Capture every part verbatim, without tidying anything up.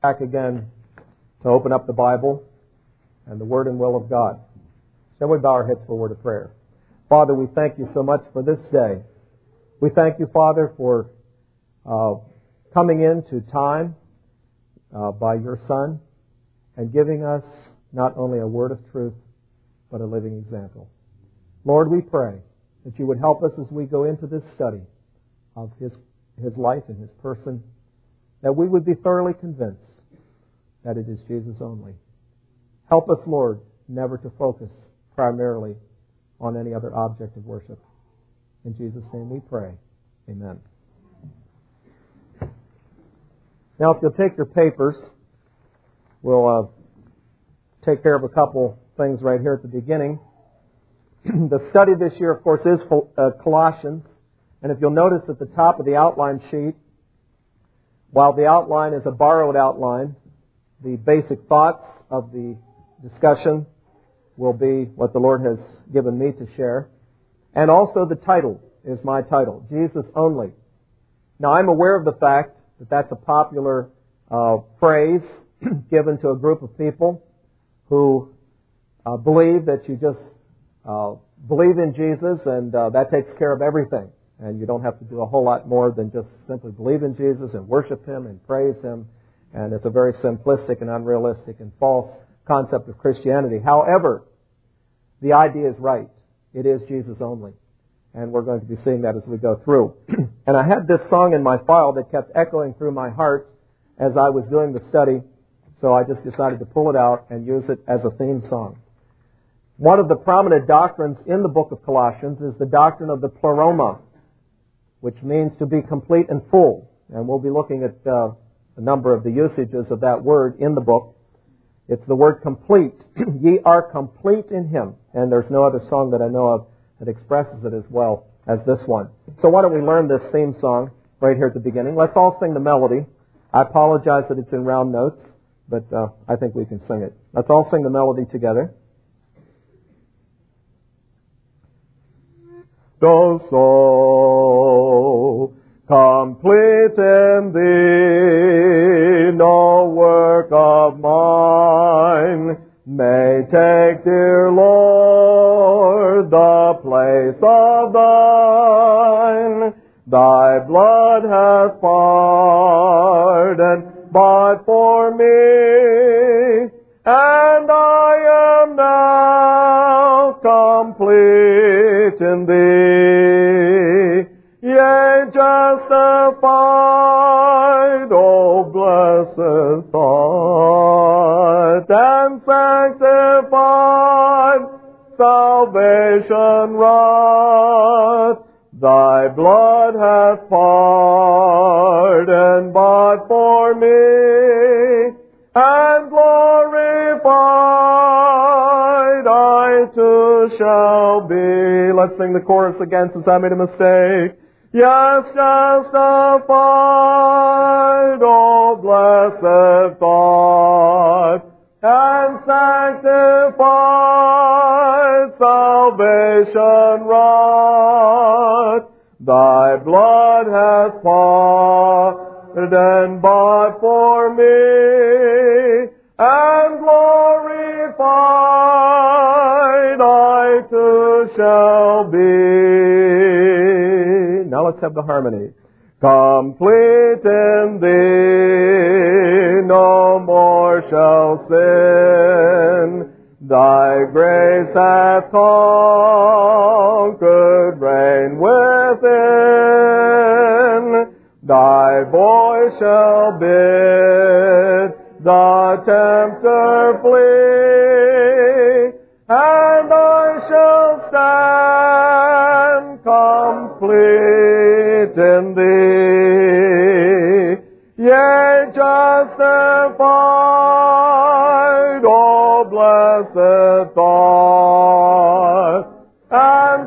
Back again to open up the Bible and the Word and will of God. Shall we bow our heads for a word of prayer? Father, we thank you so much for this day. We thank you, Father, for uh, coming into time uh, by your Son and giving us not only a word of truth, but a living example. Lord, we pray that you would help us as we go into this study of his, his life and his person, that we would be thoroughly convinced that it is Jesus only. Help us, Lord, never to focus primarily on any other object of worship. In Jesus' name we pray. Amen. Now, if you'll take your papers, we'll uh, take care of a couple things right here at the beginning. The study this year, of course, is uh, Colossians. And if you'll notice at the top of the outline sheet, while the outline is a borrowed outline, the basic thoughts of the discussion will be what the Lord has given me to share. And also the title is my title, Jesus Only. Now, I'm aware of the fact that that's a popular uh, phrase given to a group of people who uh, believe that you just uh, believe in Jesus and uh, that takes care of everything. And you don't have to do a whole lot more than just simply believe in Jesus and worship Him and praise Him. And it's a very simplistic and unrealistic and false concept of Christianity. However, the idea is right. It is Jesus only. And we're going to be seeing that as we go through. And I had this song in my file that kept echoing through my heart as I was doing the study. So I just decided to pull it out and use it as a theme song. One of the prominent doctrines in the book of Colossians is the doctrine of the pleroma, which means to be complete and full. And we'll be looking at uh, a number of the usages of that word in the book. It's the word complete. Ye are complete in Him. And there's no other song that I know of that expresses it as well as this one. So why don't we learn this theme song right here at the beginning. Let's all sing the melody. I apologize that it's in round notes, but uh, I think we can sing it. Let's all sing the melody together. Go so complete in Thee, no work of mine may take, dear Lord, the place of Thine. Thy blood hath pardoned but for me, and I am now complete in Thee. Yea, justified, O blessed thought, and sanctified, salvation wrought. Thy blood hath pardoned but for me, and glorified I too shall be. Let's sing the chorus again since I made a mistake. Yes, justified, O blessed thought, and sanctified, salvation wrought. Thy blood hath pardoned but for me, and glorified I too shall be. Now let's have the harmony. Complete in Thee, no more shall sin. Thy grace hath conquered, reign within. Thy voice shall bid the tempter flee, and I shall stand complete in Thee. Yea, justified, O blessed thought, and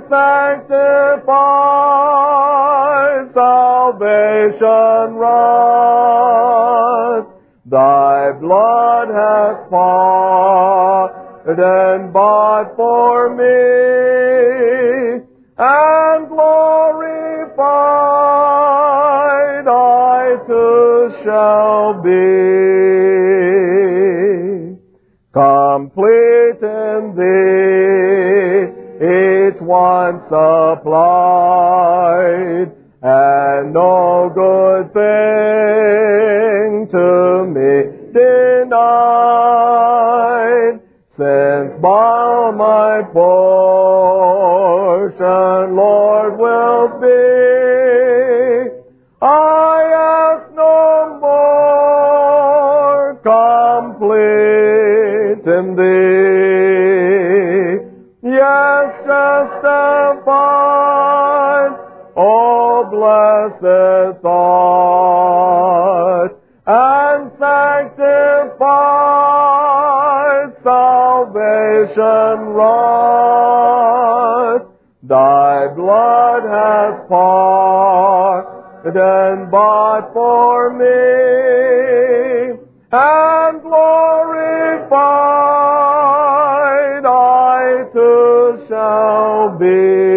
sanctified, salvation wrought. Thy blood hath pardoned but for me, and glorified I too shall will be complete in Thee, each one supplied, and no good thing to me denied, since by my portion, Lord, will be. I ask no more, complete in Thee. Yes, justified, oh blessed thought, and sanctified, salvation wrought. Thy blood hath pardoned bought for me, and glorified I too shall be.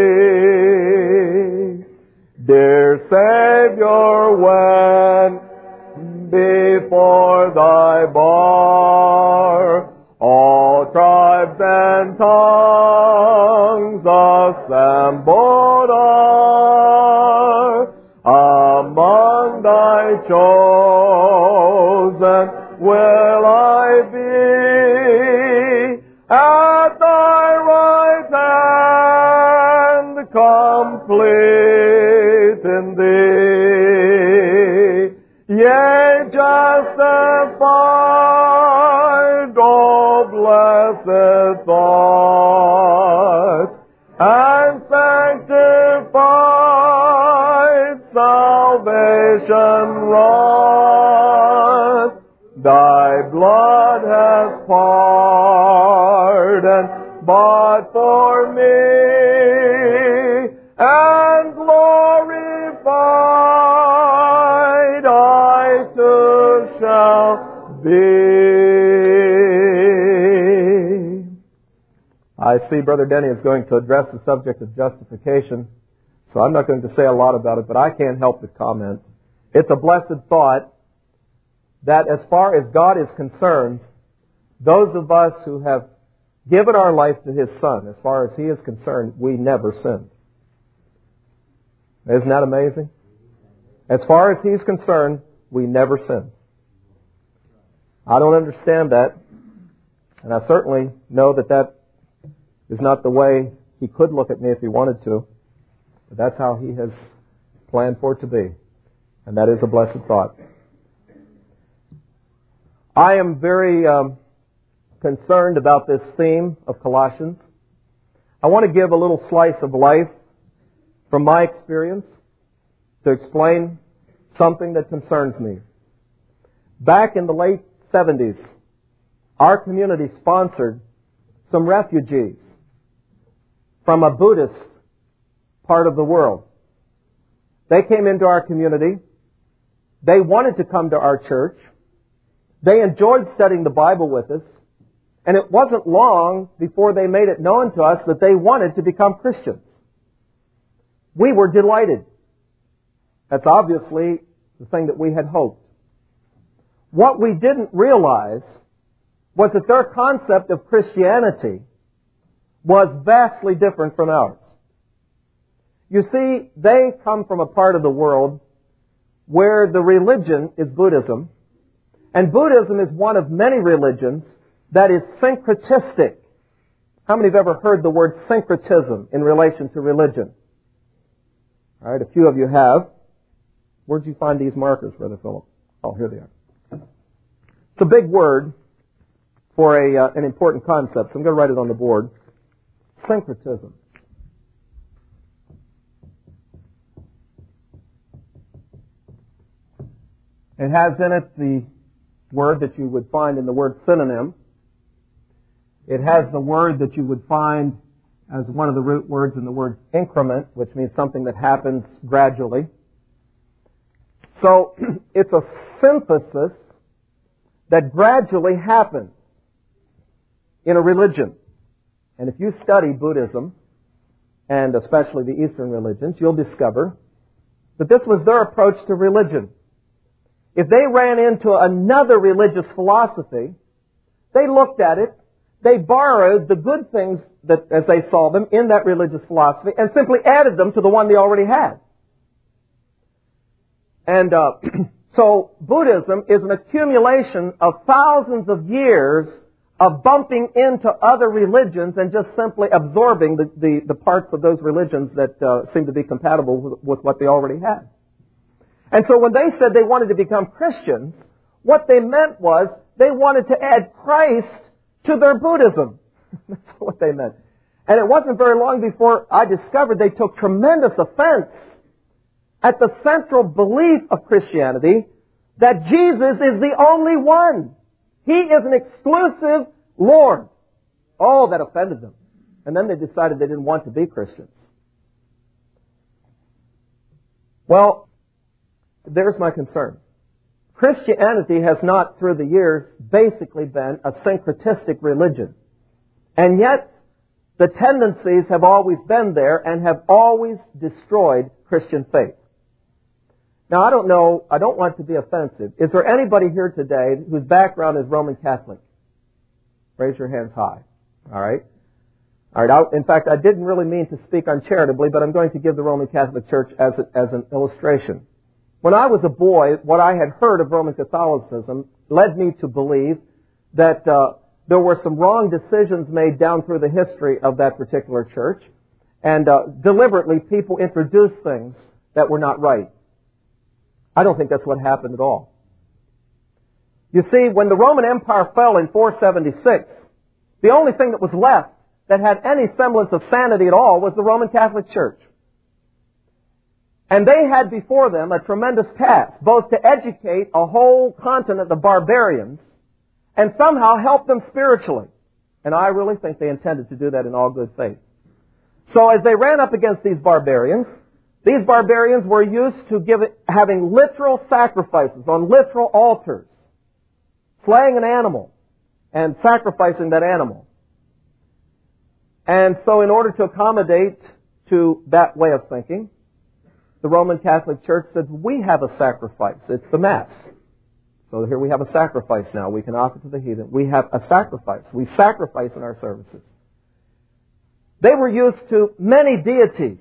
Dear Savior, when before Thy bar all tribes and tongues assembled are, among Thy chosen will I be, at Thy right hand, complete in Thee. Yea, justified, oh blessed thought, and sanctified, salvation wrought. Thy blood hath pardoned bought for me, and glorified I too shall be. I see Brother Denny is going to address the subject of justification, so I'm not going to say a lot about it, but I can't help but comment. It's a blessed thought that as far as God is concerned, those of us who have given our life to His Son, as far as He is concerned, we never sinned. Isn't that amazing? As far as He's concerned, we never sinned. I don't understand that, and I certainly know that that is not the way He could look at me if He wanted to, but that's how He has planned for it to be, and that is a blessed thought. I am very um, concerned about this theme of Colossians. I want to give a little slice of life from my experience to explain something that concerns me. Back in the late seventies, our community sponsored some refugees from a Buddhist part of the world. They came into our community. They wanted to come to our church. They enjoyed studying the Bible with us. And it wasn't long before they made it known to us that they wanted to become Christians. We were delighted. That's obviously the thing that we had hoped. What we didn't realize was that their concept of Christianity was vastly different from ours. You see, they come from a part of the world where the religion is Buddhism, and Buddhism is one of many religions that is syncretistic. How many have ever heard the word syncretism in relation to religion? All right, a few of you have. Where'd you find these markers, Brother Philip? Oh, here they are. It's a big word for a uh, an important concept, so I'm going to write it on the board. Syncretism. It has in it the word that you would find in the word synonym. It has the word that you would find as one of the root words in the word increment, which means something that happens gradually. So it's a synthesis that gradually happens in a religion. And if you study Buddhism, and especially the Eastern religions, you'll discover that this was their approach to religion. if they ran into another religious philosophy, they looked at it, they borrowed the good things that, as they saw them in that religious philosophy, and simply added them to the one they already had. And uh, so Buddhism is an accumulation of thousands of years of bumping into other religions and just simply absorbing the, the, the parts of those religions that uh, seem to be compatible with, with what they already had. And so when they said they wanted to become Christians, what they meant was they wanted to add Christ to their Buddhism. That's what they meant. And it wasn't very long before I discovered they took tremendous offense at the central belief of Christianity that Jesus is the only one. He is an exclusive Lord. Oh, that offended them. And then they decided they didn't want to be Christians. Well, there's my concern. Christianity has not, through the years, basically been a syncretistic religion. And yet, the tendencies have always been there and have always destroyed Christian faith. Now, I don't know, I don't want to be offensive. Is there anybody here today whose background is Roman Catholic? Raise your hands high. All right? All right. I, in fact, I didn't really mean to speak uncharitably, but I'm going to give the Roman Catholic Church as, a, as an illustration. When I was a boy, what I had heard of Roman Catholicism led me to believe that uh, there were some wrong decisions made down through the history of that particular church, and uh, deliberately people introduced things that were not right. I don't think that's what happened at all. You see, when the Roman Empire fell in four seventy-six, the only thing that was left that had any semblance of sanity at all was the Roman Catholic Church. And they had before them a tremendous task, both to educate a whole continent of barbarians and somehow help them spiritually. And I really think they intended to do that in all good faith. So as they ran up against these barbarians, these barbarians were used to give it, having literal sacrifices on literal altars, slaying an animal and sacrificing that animal. And so in order to accommodate to that way of thinking, the Roman Catholic Church said, we have a sacrifice. It's the Mass. So here we have a sacrifice now. We can offer to the heathen. We have a sacrifice. We sacrifice in our services. They were used to many deities.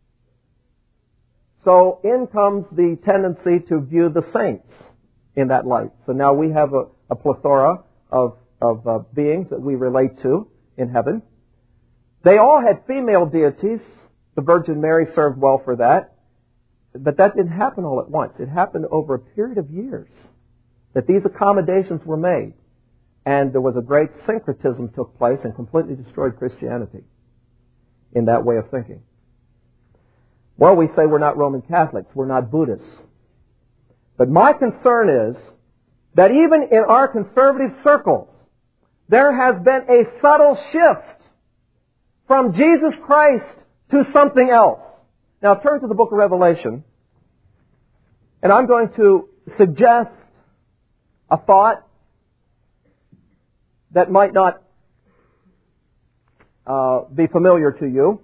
So in comes the tendency to view the saints in that light. So now we have a, a plethora of, of uh, beings that we relate to in heaven. They all had female deities. The Virgin Mary served well for that. But that didn't happen all at once. It happened over a period of years that these accommodations were made. And there was a great syncretism took place and completely destroyed Christianity in that way of thinking. Well, we say we're not Roman Catholics. We're not Buddhists. But my concern is that even in our conservative circles, there has been a subtle shift from Jesus Christ to something else. Now turn to the book of Revelation, and I'm going to suggest a thought that might not uh, be familiar to you.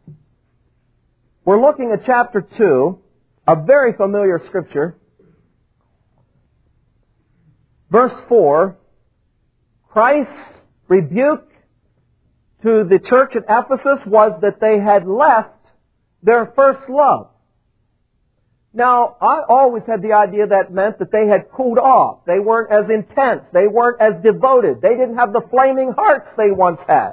We're looking at chapter two, a very familiar scripture. Verse four, Christ's rebuke to the church at Ephesus was that they had left their first love. Now, I always had the idea that meant that they had cooled off. They weren't as intense. They weren't as devoted. They didn't have the flaming hearts they once had.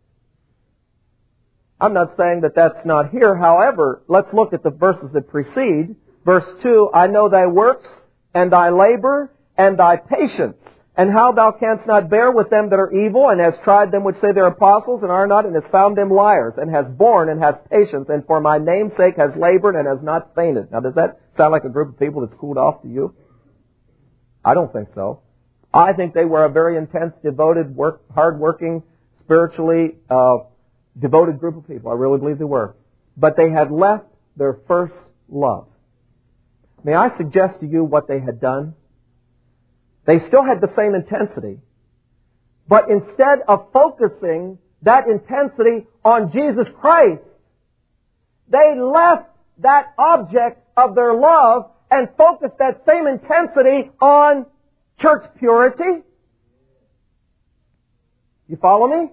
I'm not saying that that's not here. However, let's look at the verses that precede. Verse two, I know thy works, and thy labor, and thy patience, and how thou canst not bear with them that are evil, and hast tried them which say they're apostles, and are not, and hast found them liars, and hast borne, and hast patience, and for my name's sake has labored, and has not fainted. Now, does that sound like a group of people that's cooled off to you? I don't think so. I think they were a very intense, devoted, work, hard-working, spiritually uh, devoted group of people. I really believe they were. But they had left their first love. May I suggest to you what they had done? They still had the same intensity, but instead of focusing that intensity on Jesus Christ, they left that object of their love and focused that same intensity on church purity. You follow me?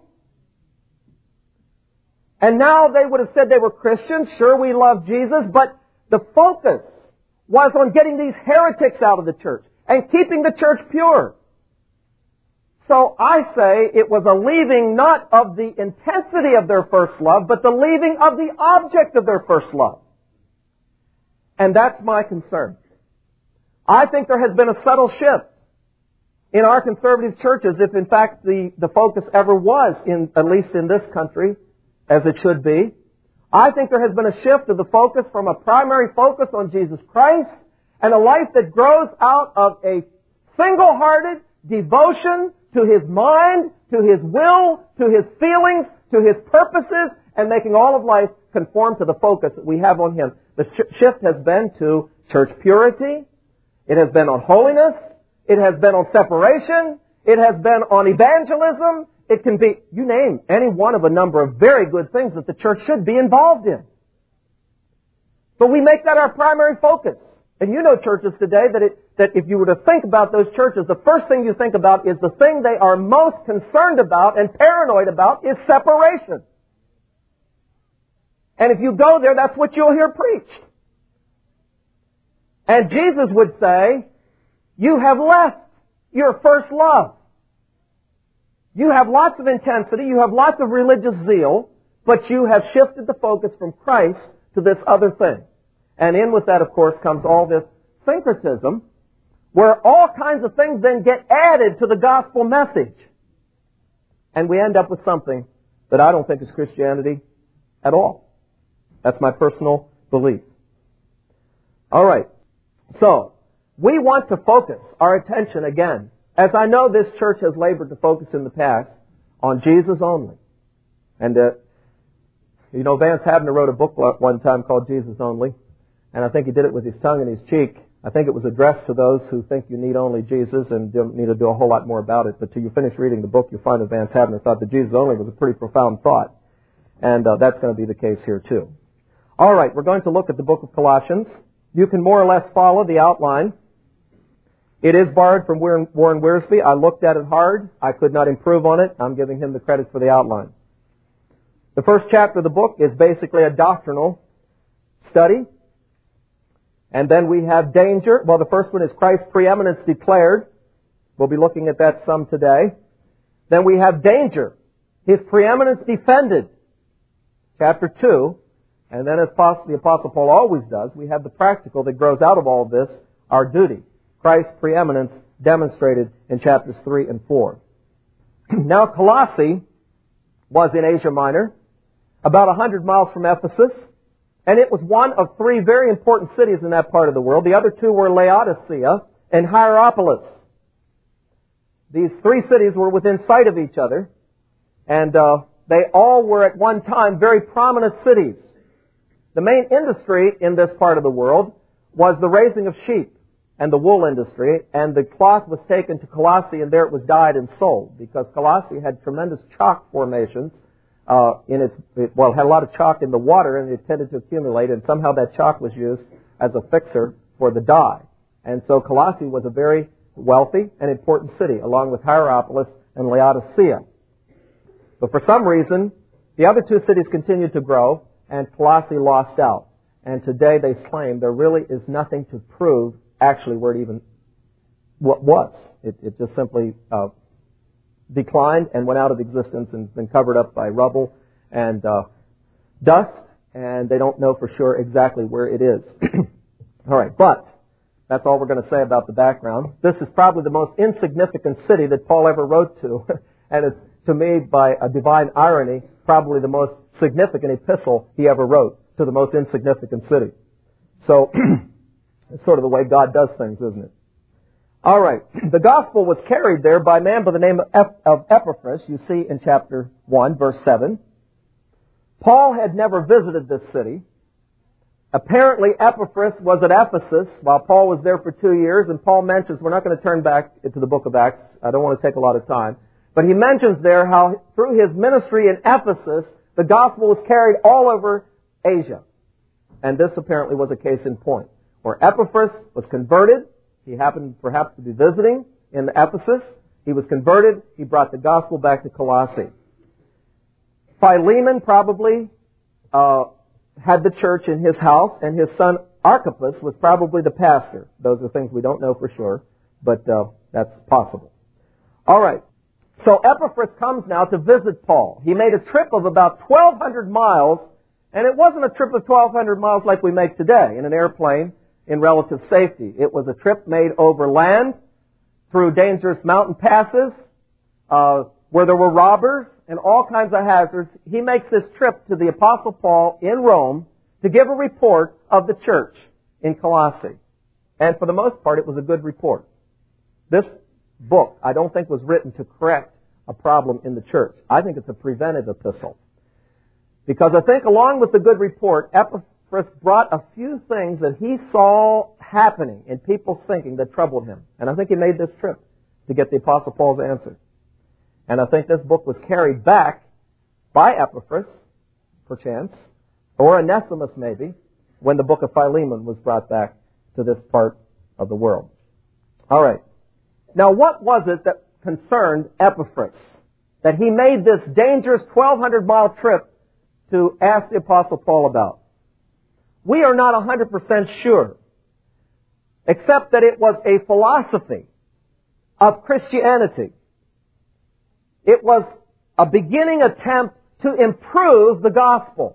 And now they would have said they were Christians. Sure, we love Jesus, but the focus was on getting these heretics out of the church and keeping the church pure. So I say it was a leaving not of the intensity of their first love, but the leaving of the object of their first love. And that's my concern. I think there has been a subtle shift in our conservative churches, if in fact the, the focus ever was, in at least in this country, as it should be. I think there has been a shift of the focus from a primary focus on Jesus Christ and a life that grows out of a single-hearted devotion to His mind, to His will, to His feelings, to His purposes, and making all of life conform to the focus that we have on Him. The sh- shift has been to church purity. It has been on holiness. It has been on separation. It has been on evangelism. It can be, you name any one of a number of very good things that the church should be involved in. But we make that our primary focus. And you know churches today that it, that if you were to think about those churches, the first thing you think about is the thing they are most concerned about and paranoid about is separation. And if you go there, that's what you'll hear preached. And Jesus would say, you have left your first love. You have lots of intensity, you have lots of religious zeal, but you have shifted the focus from Christ to this other thing. And in with that, of course, comes all this syncretism, where all kinds of things then get added to the gospel message. And we end up with something that I don't think is Christianity at all. That's my personal belief. All right. So, we want to focus our attention again, as I know this church has labored to focus in the past, on Jesus only. And, uh, you know, Vance Havner wrote a book one time called Jesus Only, and I think he did it with his tongue in his cheek. I think it was addressed to those who think you need only Jesus and don't need to do a whole lot more about it. But till you finish reading the book, you'll find that Vance Havner thought that Jesus only was a pretty profound thought. And uh, that's going to be the case here too. All right, we're going to look at the book of Colossians. You can more or less follow the outline. It is borrowed from Warren Wiersbe. I looked at it hard. I could not improve on it. I'm giving him the credit for the outline. The first chapter of the book is basically a doctrinal study. And then we have danger. Well, the first one is Christ's preeminence declared. We'll be looking at that some today. Then we have danger. His preeminence defended. Chapter two. And then as the Apostle Paul always does, we have the practical that grows out of all of this, our duty. Christ's preeminence demonstrated in chapters three and four. Now, Colossae was in Asia Minor, about a hundred miles from Ephesus, and it was one of three very important cities in that part of the world. The other two were Laodicea and Hierapolis. These three cities were within sight of each other, and uh, they all were at one time very prominent cities. The main industry in this part of the world was the raising of sheep and the wool industry, and the cloth was taken to Colossae, and there it was dyed and sold, because Colossae had tremendous chalk formations uh, in its, it, well, it had a lot of chalk in the water, and it tended to accumulate, and somehow that chalk was used as a fixer for the dye. And so Colossae was a very wealthy and important city, along with Hierapolis and Laodicea. But for some reason, the other two cities continued to grow, and Colossae lost out. And today they claim there really is nothing to prove actually where it even what was. It, it just simply uh, declined and went out of existence and has been covered up by rubble and uh, dust, and they don't know for sure exactly where it is. All right, but that's all we're going to say about the background. This is probably the most insignificant city that Paul ever wrote to, and it's, to me, by a divine irony, probably the most significant epistle he ever wrote to the most insignificant city. So, it's sort of the way God does things, isn't it? All right. The gospel was carried there by a man by the name of Epaphras, you see in chapter one, verse seven. Paul had never visited this city. Apparently, Epaphras was at Ephesus while Paul was there for two years, and Paul mentions, we're not going to turn back into the book of Acts, I don't want to take a lot of time, but he mentions there how through his ministry in Ephesus, the gospel was carried all over Asia. And this apparently was a case in point. where Epaphras was converted. He happened perhaps to be visiting in Ephesus. He was converted. He brought the gospel back to Colossae. Philemon probably uh, had the church in his house, and his son Archippus was probably the pastor. Those are things we don't know for sure, but uh, that's possible. All right. So Epaphras comes now to visit Paul. He made a trip of about twelve hundred miles, and it wasn't a trip of twelve hundred miles like we make today in an airplane in relative safety. It was a trip made over land, through dangerous mountain passes, uh, where there were robbers and all kinds of hazards. He makes this trip to the Apostle Paul in Rome to give a report of the church in Colossae. And for the most part, it was a good report. This book, I don't think, was written to correct a problem in the church. I think it's a preventive epistle. Because I think along with the good report, Epaphras brought a few things that he saw happening in people's thinking that troubled him. And I think he made this trip to get the Apostle Paul's answer. And I think this book was carried back by Epaphras, perchance, or Onesimus maybe, when the book of Philemon was brought back to this part of the world. All right. Now, what was it that concerned Epaphras that he made this dangerous twelve hundred mile trip to ask the Apostle Paul about? We are not one hundred percent sure, except that it was a philosophy of Christianity. It was a beginning attempt to improve the gospel.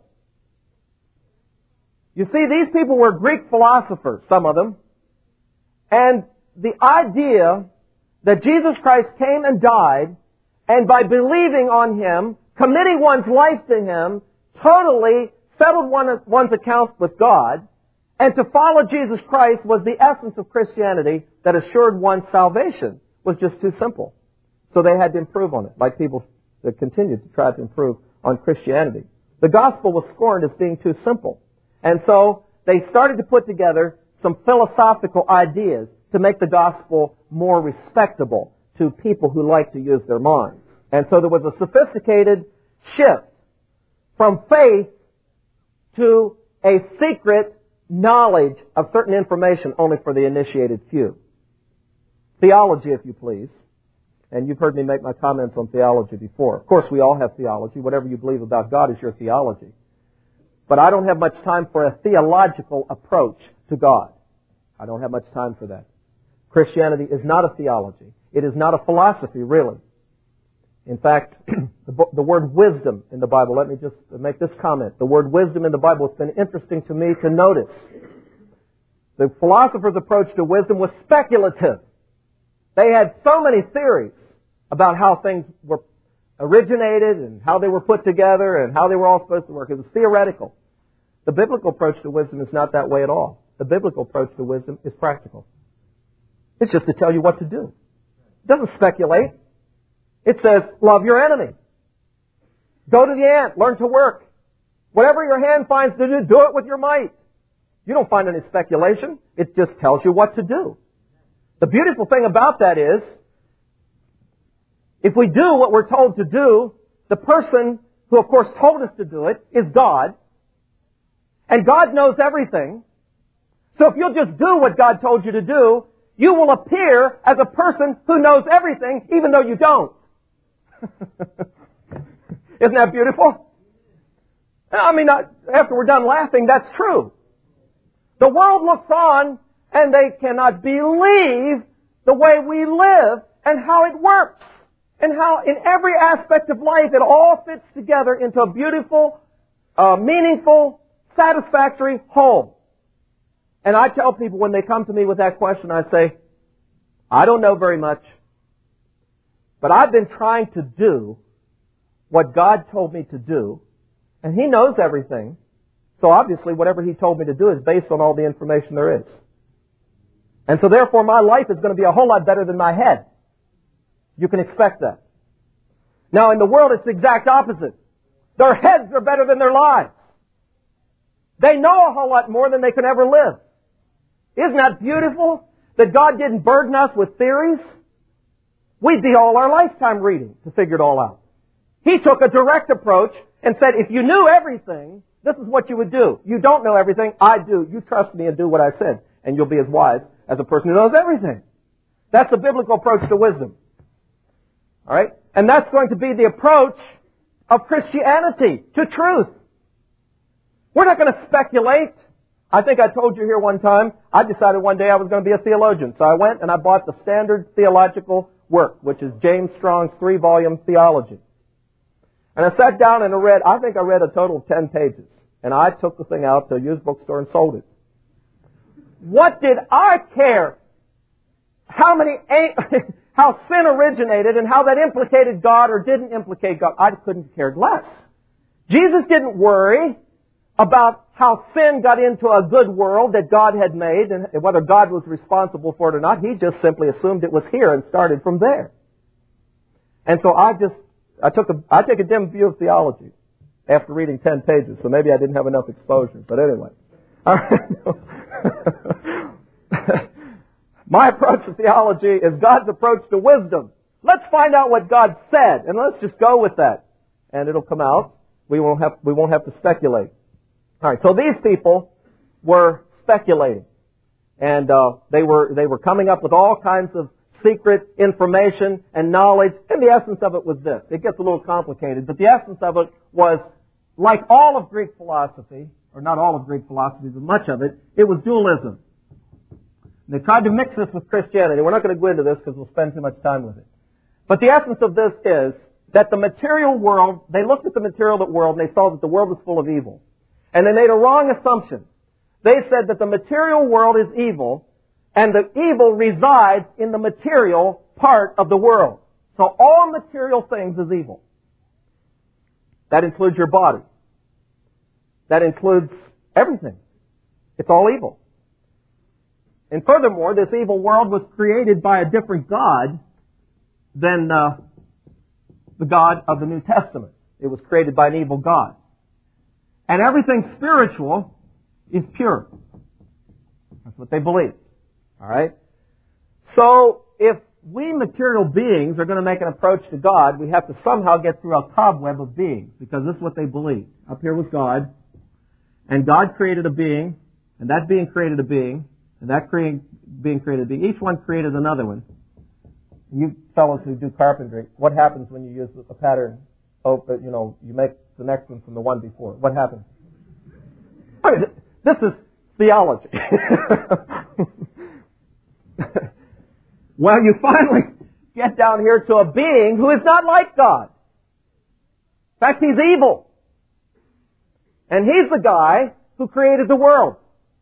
You see, these people were Greek philosophers, some of them, and the idea that Jesus Christ came and died, and by believing on Him, committing one's life to Him, totally settled one, one's account with God, and to follow Jesus Christ was the essence of Christianity that assured one's salvation, was just too simple. So they had to improve on it, like people that continued to try to improve on Christianity. The gospel was scorned as being too simple. And so they started to put together some philosophical ideas to make the gospel more respectable to people who like to use their minds. And so there was a sophisticated shift from faith to a secret knowledge of certain information only for the initiated few. Theology, if you please. And you've heard me make my comments on theology before. Of course, we all have theology. Whatever you believe about God is your theology. But I don't have much time for a theological approach to God. I don't have much time for that. Christianity is not a theology. It is not a philosophy, really. In fact, the, the word wisdom in the Bible, let me just make this comment. The word wisdom in the Bible, it's been interesting to me to notice. The philosophers' approach to wisdom was speculative. They had so many theories about how things were originated and how they were put together and how they were all supposed to work. It was theoretical. The biblical approach to wisdom is not that way at all. The biblical approach to wisdom is practical. It's just to tell you what to do. It doesn't speculate. It says, love your enemy. Go to the ant. Learn to work. Whatever your hand finds to do, do it with your might. You don't find any speculation. It just tells you what to do. The beautiful thing about that is, if we do what we're told to do, the person who, of course, told us to do it is God. And God knows everything. So if you'll just do what God told you to do, you will appear as a person who knows everything, even though you don't. Isn't that beautiful? I mean, after we're done laughing, that's true. The world looks on and they cannot believe the way we live and how it works. And how in every aspect of life it all fits together into a beautiful, uh, meaningful, satisfactory whole. And I tell people when they come to me with that question, I say, I don't know very much, but I've been trying to do what God told me to do, and He knows everything. So obviously whatever He told me to do is based on all the information there is. And so therefore my life is going to be a whole lot better than my head. You can expect that. Now in the world it's the exact opposite. Their heads are better than their lives. They know a whole lot more than they can ever live. Isn't that beautiful? That God didn't burden us with theories? We'd be all our lifetime reading to figure it all out. He took a direct approach and said, if you knew everything, this is what you would do. You don't know everything. I do. You trust me and do what I said. and you'll be as wise as a person who knows everything. That's the biblical approach to wisdom. All right? And that's going to be the approach of Christianity to truth. We're not going to speculate. I think I told you here one time, I decided one day I was going to be a theologian. So I went and I bought the standard theological work, which is James Strong's three-volume theology. And I sat down and I read, I think I read a total of ten pages. And I took the thing out to a used bookstore and sold it. What did I care how many, how sin originated and how that implicated God or didn't implicate God? I couldn't have cared less. Jesus didn't worry about how sin got into a good world that God had made and whether God was responsible for it or not. He just simply assumed it was here and started from there. And so I just, I took a, I take a dim view of theology after reading ten pages, so maybe I didn't have enough exposure. But anyway. All right. My approach to theology is God's approach to wisdom. Let's find out what God said, and let's just go with that. And it'll come out. We won't have, we won't have to speculate. All right, so these people were speculating. And uh, they were they were coming up with all kinds of secret information and knowledge. And the essence of it was this. It gets a little complicated, but the essence of it was, like all of Greek philosophy, or not all of Greek philosophy, but much of it, it was dualism. They tried to mix this with Christianity. We're not going to go into this because we'll spend too much time with it. But the essence of this is that the material world, they looked at the material world and they saw that the world was full of evil. And they made a wrong assumption. They said that the material world is evil and the evil resides in the material part of the world. So all material things is evil. That includes your body. That includes everything. It's all evil. And furthermore, this evil world was created by a different God than uh, the God of the New Testament. It was created by an evil God. And everything spiritual is pure. That's what they believe. All right? So, if we material beings are going to make an approach to God, we have to somehow get through a cobweb of beings, because this is what they believe. Up here was God, and God created a being, and that being created a being, and that creating, being created a being. Each one created another one. You fellows who do carpentry, what happens when you use a pattern? Oh, you know, you make the next one from the one before. What happens? I mean, this is theology. Well, you finally get down here to a being who is not like God. In fact, he's evil. And he's the guy who created the world.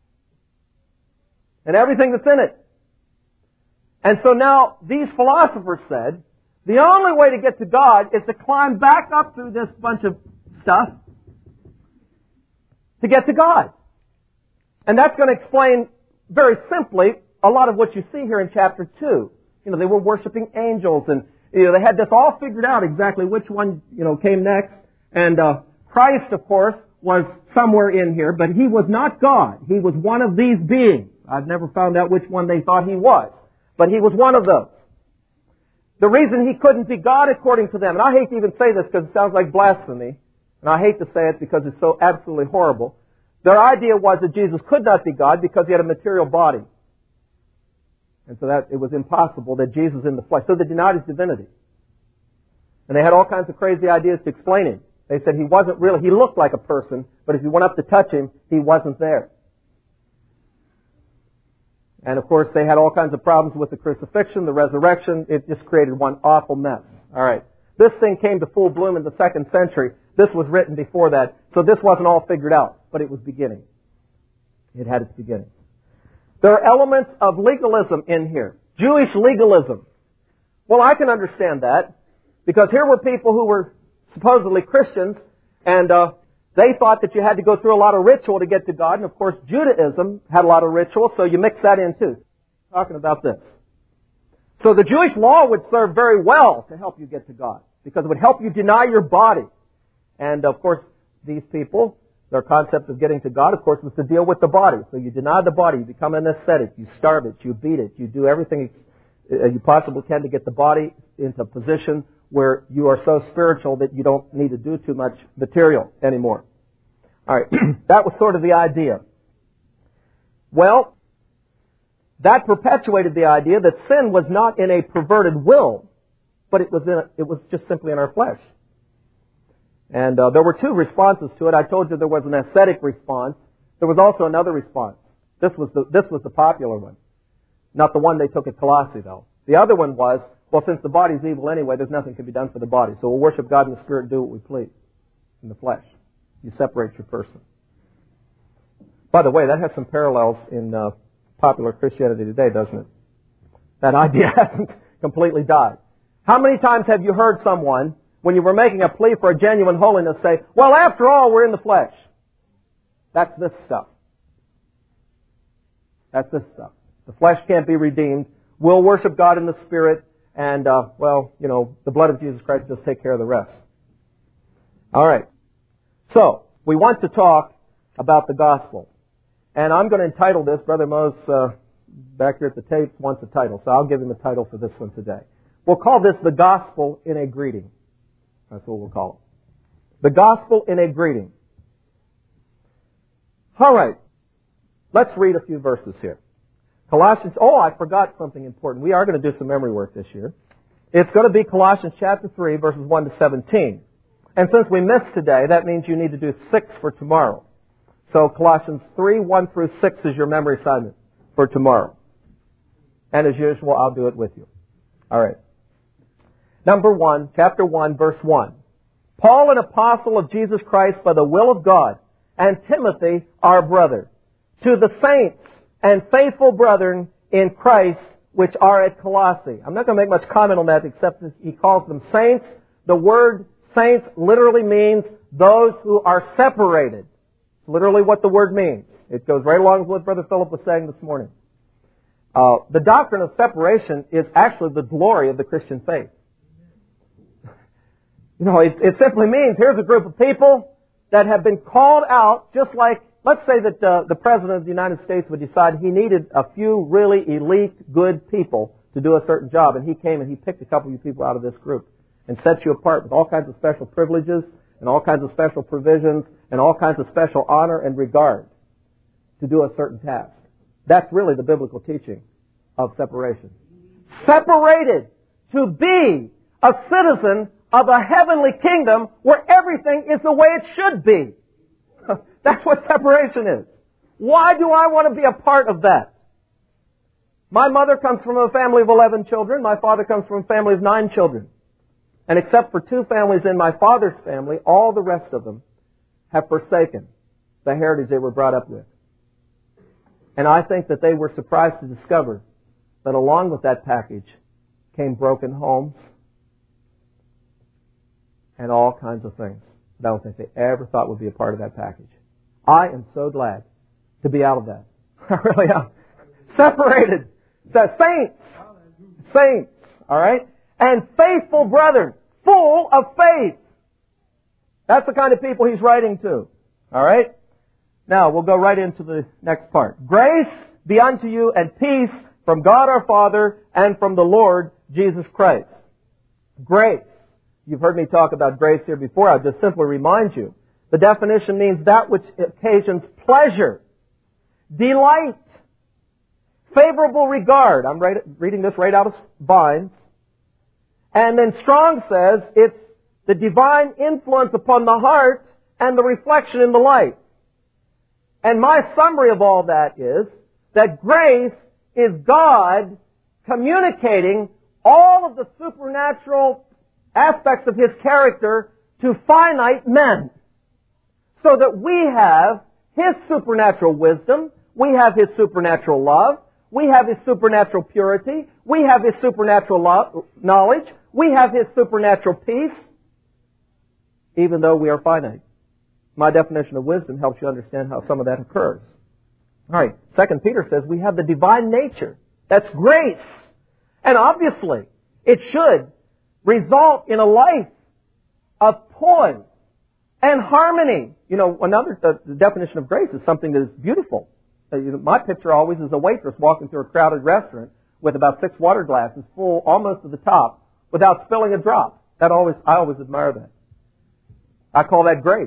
And everything that's in it. And so now, these philosophers said, the only way to get to God is to climb back up through this bunch of stuff to get to God. And that's going to explain very simply a lot of what you see here in chapter two. You know, they were worshiping angels, and you know, they had this all figured out exactly which one, you know, came next. And uh, Christ, of course, was somewhere in here, but he was not God. He was one of these beings. I've never found out which one they thought he was, but he was one of those. The reason he couldn't be God according to them, and I hate to even say this because it sounds like blasphemy, and I hate to say it because it's so absolutely horrible. Their idea was that Jesus could not be God because he had a material body. And so that it was impossible that Jesus in the flesh. So they denied his divinity. And they had all kinds of crazy ideas to explain him. They said he wasn't really, he looked like a person, but if you went up to touch him, he wasn't there. And of course, they had all kinds of problems with the crucifixion, the resurrection. It just created one awful mess. All right. This thing came to full bloom in the second century. This was written before that. So this wasn't all figured out, but it was beginning. It had its beginning. There are elements of legalism in here. Jewish legalism. Well, I can understand that, because here were people who were supposedly Christians, and uh, they thought that you had to go through a lot of ritual to get to God. And of course, Judaism had a lot of ritual, so you mix that in too. Talking about this. So the Jewish law would serve very well to help you get to God, because it would help you deny your body. And of course, these people, their concept of getting to God, of course, was to deal with the body. So you deny the body, you become an ascetic, you starve it, you beat it, you do everything you possibly can to get the body into a position where you are so spiritual that you don't need to do too much material anymore. All right, that was sort of the idea. Well, that perpetuated the idea that sin was not in a perverted will, but it was in a, it was just simply in our flesh. And uh, there were two responses to it. I told you there was an ascetic response. There was also another response. This was the this was the popular one, not the one they took at Colossae, though. The other one was, well, since the body's evil anyway, there's nothing can be done for the body, so we'll worship God in the Spirit and do what we please in the flesh. You separate your person. By the way, that has some parallels in uh, popular Christianity today, doesn't it? That idea hasn't completely died. How many times have you heard someone, when you were making a plea for a genuine holiness, say, well, after all, we're in the flesh? That's this stuff. That's this stuff. The flesh can't be redeemed. We'll worship God in the Spirit, and, uh, well, you know, the blood of Jesus Christ will just take care of the rest. All right. So, we want to talk about the gospel. And I'm going to entitle this, Brother Mose, uh, back here at the tape, wants a title, so I'll give him a title for this one today. We'll call this The Gospel in a Greeting. That's what we'll call it. The Gospel in a Greeting. All right. Let's read a few verses here. Colossians, oh, I forgot something important. We are going to do some memory work this year. It's going to be Colossians chapter three, verses one to seventeen. And since we missed today, that means you need to do six for tomorrow. So Colossians three, one through six is your memory assignment for tomorrow. And as usual, I'll do it with you. All right. Number one, chapter one, verse one. Paul, an apostle of Jesus Christ by the will of God, and Timothy, our brother, to the saints and faithful brethren in Christ which are at Colossae. I'm not going to make much comment on that except that he calls them saints. The word saints literally means those who are separated. It's literally what the word means. It goes right along with what Brother Philip was saying this morning. Uh, the doctrine of separation is actually the glory of the Christian faith. You know, it, it simply means here's a group of people that have been called out, just like, let's say that uh, the President of the United States would decide he needed a few really elite, good people to do a certain job, and he came and he picked a couple of you people out of this group and set you apart with all kinds of special privileges and all kinds of special provisions and all kinds of special honor and regard to do a certain task. That's really the biblical teaching of separation. Separated to be a citizen of a heavenly kingdom where everything is the way it should be. That's what separation is. Why do I want to be a part of that? My mother comes from a family of eleven children. My father comes from a family of nine children. And except for two families in my father's family, all the rest of them have forsaken the heritage they were brought up with. And I think that they were surprised to discover that along with that package came broken homes and all kinds of things that I don't think they ever thought would be a part of that package. I am so glad to be out of that. I really am. Separated. So saints. Saints. All right? And faithful brethren. Full of faith. That's the kind of people he's writing to. All right? Now, we'll go right into the next part. Grace be unto you and peace from God our Father and from the Lord Jesus Christ. Grace. You've heard me talk about grace here before. I'll just simply remind you. The definition means that which occasions pleasure, delight, favorable regard. I'm reading this right out of Vines. And then Strong says it's the divine influence upon the heart and the reflection in the light. And my summary of all that is that grace is God communicating all of the supernatural aspects of His character to finite men. So that we have His supernatural wisdom, we have His supernatural love, we have His supernatural purity, we have His supernatural lo- knowledge, we have His supernatural peace, even though we are finite. My definition of wisdom helps you understand how some of that occurs. All right, Second Peter says we have the divine nature. That's grace. And obviously, it should result in a life of poise and harmony. You know, another the, the definition of grace is something that is beautiful. Uh, you know, my picture always is a waitress walking through a crowded restaurant with about six water glasses full almost to the top without spilling a drop. That always I always admire that. I call that grace.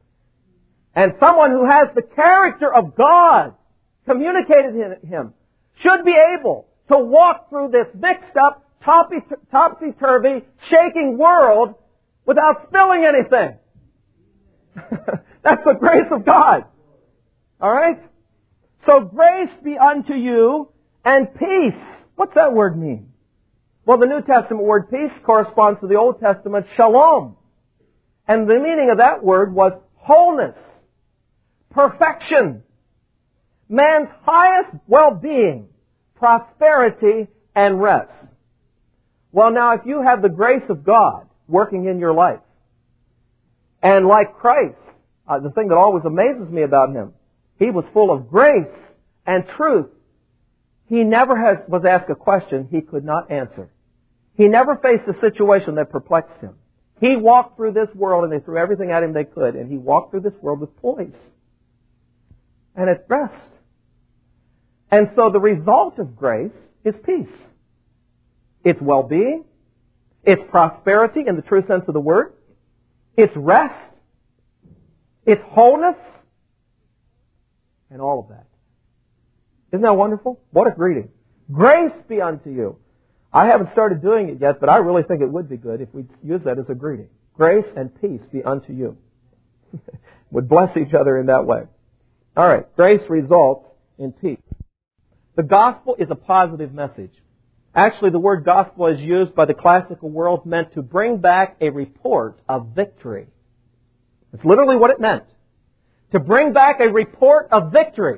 And someone who has the character of God communicated in him should be able to walk through this mixed up, topsy-turvy, shaking world without spilling anything. That's the grace of God. All right? So grace be unto you and peace. What's that word mean? Well, the New Testament word peace corresponds to the Old Testament shalom. And the meaning of that word was wholeness, perfection, man's highest well-being, prosperity, and rest. Well, now, if you have the grace of God working in your life, and like Christ, uh, the thing that always amazes me about Him, He was full of grace and truth. He never has, was asked a question He could not answer. He never faced a situation that perplexed Him. He walked through this world, and they threw everything at Him they could, and He walked through this world with poise and at rest. And so the result of grace is peace. It's well-being. It's prosperity in the true sense of the word. It's rest. It's wholeness. And all of that. Isn't that wonderful? What a greeting. Grace be unto you. I haven't started doing it yet, but I really think it would be good if we use that as a greeting. Grace and peace be unto you. Would bless each other in that way. All right. Grace results in peace. The gospel is a positive message. Actually, the word gospel is used by the classical world meant to bring back a report of victory. It's literally what it meant. To bring back a report of victory.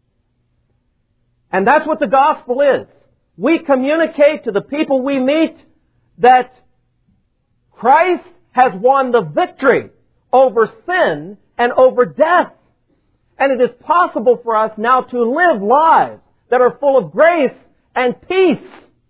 And that's what the gospel is. We communicate to the people we meet that Christ has won the victory over sin and over death. And it is possible for us now to live lives that are full of grace and peace.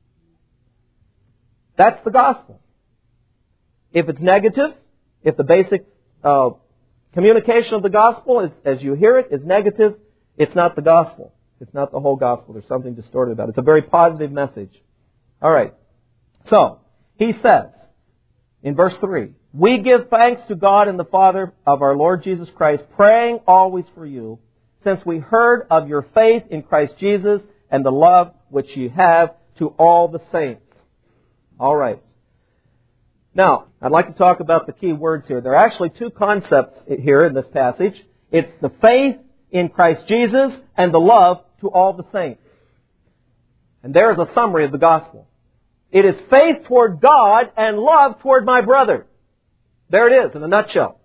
That's the gospel. If it's negative, if the basic uh, communication of the gospel, is, as you hear it, is negative, it's not the gospel. It's not the whole gospel. There's something distorted about it. It's a very positive message. All right. So, he says, in verse three, we give thanks to God and the Father of our Lord Jesus Christ, praying always for you, since we heard of your faith in Christ Jesus and the love which you have to all the saints. All right. Now, I'd like to talk about the key words here. There are actually two concepts here in this passage. It's the faith in Christ Jesus and the love to all the saints. And there is a summary of the gospel. It is faith toward God and love toward my brother. There it is in a nutshell.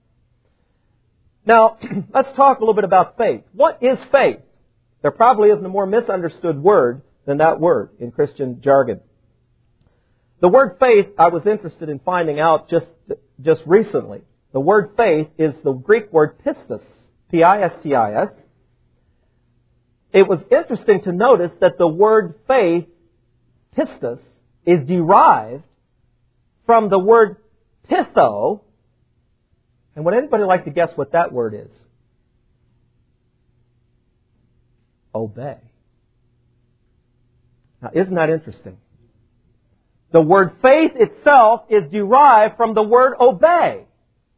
Now, let's talk a little bit about faith. What is faith? There probably isn't a more misunderstood word than that word in Christian jargon. The word faith, I was interested in finding out just, just recently. The word faith is the Greek word pistis, P I S T I S. It was interesting to notice that the word faith, pistis, is derived from the word pitho. And would anybody like to guess what that word is? Obey. Now, isn't that interesting? The word faith itself is derived from the word obey.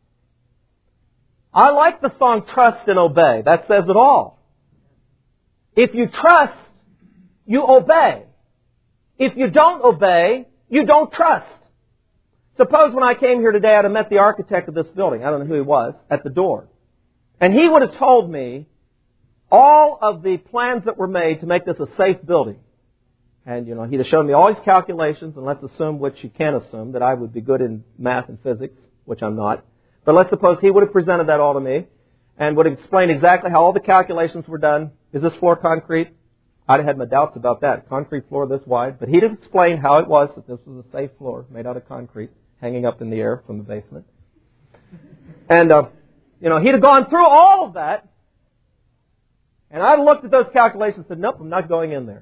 I like the song Trust and Obey. That says it all. If you trust, you obey. If you don't obey, you don't trust. Suppose when I came here today, I'd have met the architect of this building. I don't know who he was, at the door. And he would have told me all of the plans that were made to make this a safe building. And, you know, he'd have shown me all his calculations, and let's assume, which you can assume, that I would be good in math and physics, which I'm not. But let's suppose he would have presented that all to me and would have explained exactly how all the calculations were done. Is this floor concrete? I'd have had my doubts about that. Concrete floor this wide. But he'd have explained how it was that this was a safe floor made out of concrete hanging up in the air from the basement. And, uh, you know, he'd have gone through all of that. And I'd have looked at those calculations and said, nope, I'm not going in there.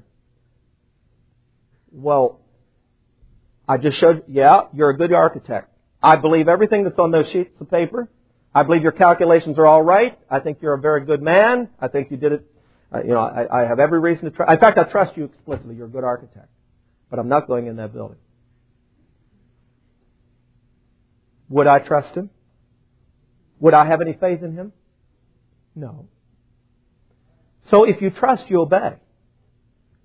Well, I just showed, yeah, you're a good architect. I believe everything that's on those sheets of paper. I believe your calculations are all right. I think you're a very good man. I think you did it. Uh, you know, I, I have every reason to trust. In fact, I trust you explicitly. You're a good architect. But I'm not going in that building. Would I trust him? Would I have any faith in him? No. So if you trust, you obey.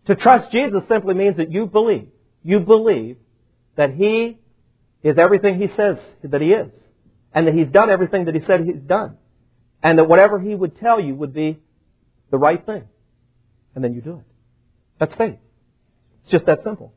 To trust Jesus simply means that you believe. You believe that He is everything He says that He is. And that He's done everything that He said He's done. And that whatever He would tell you would be the right thing. And then you do it. That's faith. It's just that simple.